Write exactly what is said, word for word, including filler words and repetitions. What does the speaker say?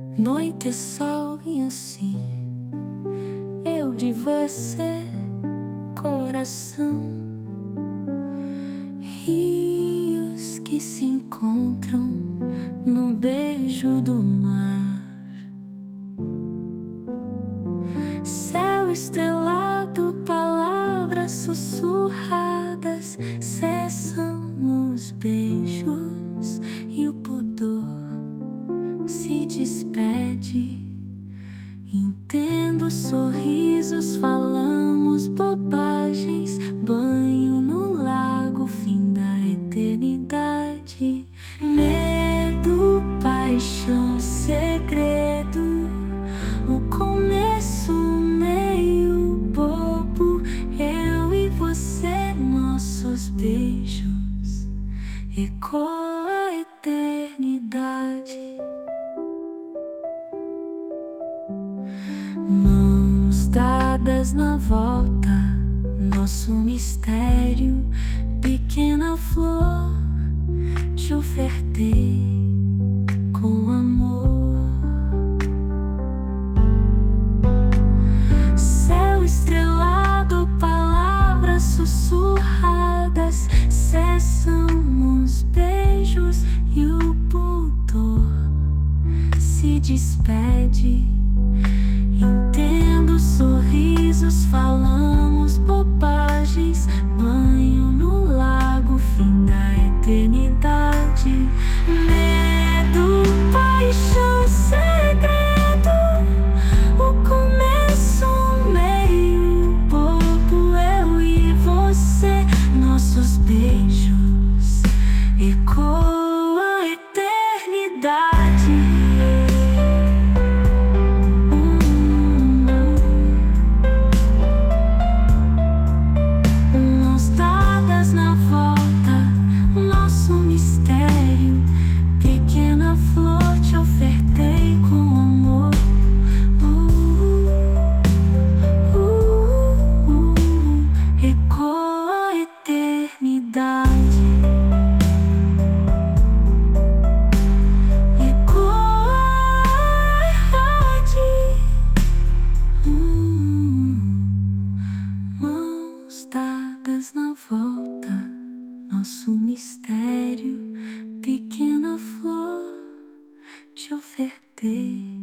Noite, sol e assim eu de você, coração. Rios que se encontram no beijo do mar. Céu estrelado, palavras sussurradas, cessam os beijos e o pudor se despede. Entendo sorrisos, falamos bobagens, banho no lago, fim da eternidade. Medo, paixão, segredo, o começo, o meio, bobo, eu e você, nossos beijos ecoam a eternidade. Mãos dadas na volta, nosso mistério, pequena flor, te ofertei com amor. Céu estrelado, palavras sussurradas, cessam os beijos e o pudor se despede. Entendo sorrisos, falamos bobagens, banho no lago, fim da eternidade. Medo, paixão, segredo, o começo, o meio, bobo, eu e você, nossos beijos ecoam a eternidade. Na volta, nosso mistério, pequena flor, te ofertei.